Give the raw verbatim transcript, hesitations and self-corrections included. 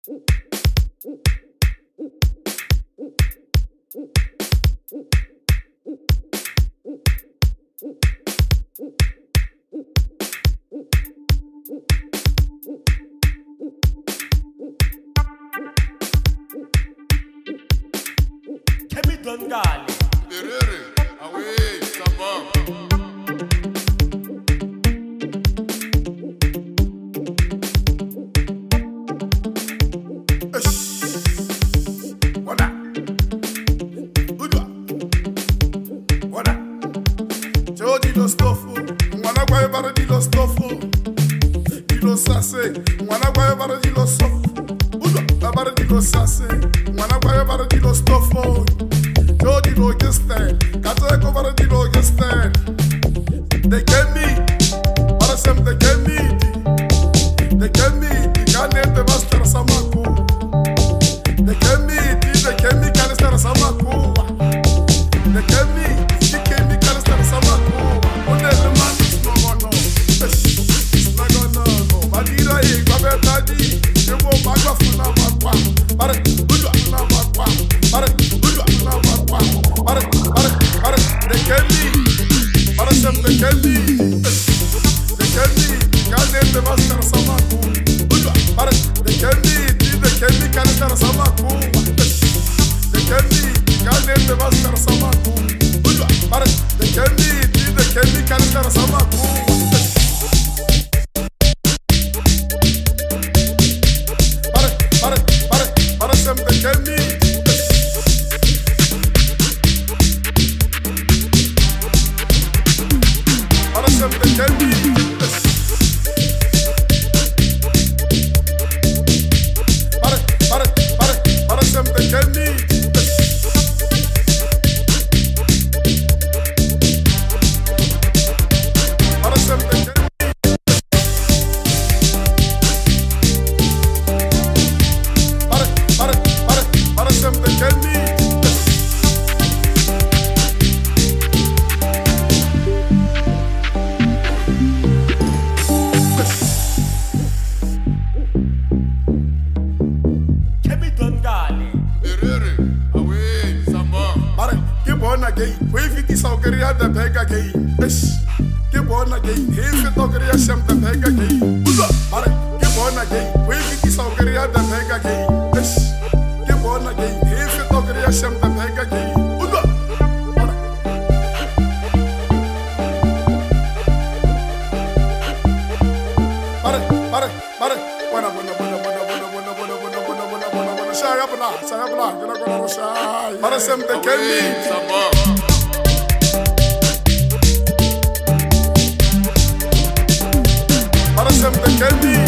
Kemi Dongale. Berere, away, sabam. Wada, udwa, wada. Joe di lo stofo, mwana kwa yebara di lo stofo. Di lo sase, mwana kwa yebara di lo sofo. Udwa, yebara di lo sase, mwana kwa yebara di lo stofo. Joe di lo gestel, kato eko bara di lo gestel. They get me, para sem they get me. They get me, di kane te bastara samaku. They get me, di they get me kane stara samaku. They get me, di get me kane stara samaku. One the man is no gono, it's not gonna go. Badira e babe tadi, yewo bagwa funa bagwa. Bare, udwa funa bagwa. Bare, udwa funa bagwa. Bare, bare, bare. They get me, para sem they get me. They get me, kane te bastara samaku. Udwa, bare, they get me, di they get me kane stara samaku. They get me, kane te bastara samaku. Udwa, bare, they get me, di they get me kane stara samaku. Bare, bare, bare, bare sem they get me. Para sem they get me. Para, para, para, para sem they get me. Para sem they get me. Para, para, para, para sem they get me. Kemi Dongale. Berere, away, sabam. Mare, ke bona gay, we fitisa o keria de pega gay. Esh, ke bona gay, he fito keria sem de pega gay. Uza, mare, ke bona gay, we fitisa o keria de pega gay. Esh, ke bona gay, he fito keria sem de pega gay. Uza, mare. Mare, mare, mare. Bona, bona, bona, bona, bona, bona, bona, bona, bona, bona, bona, bona. Shaya bla, shaya bla, gina gona shaya. Mare sem de get me. Away, sabam. Para sem they get me.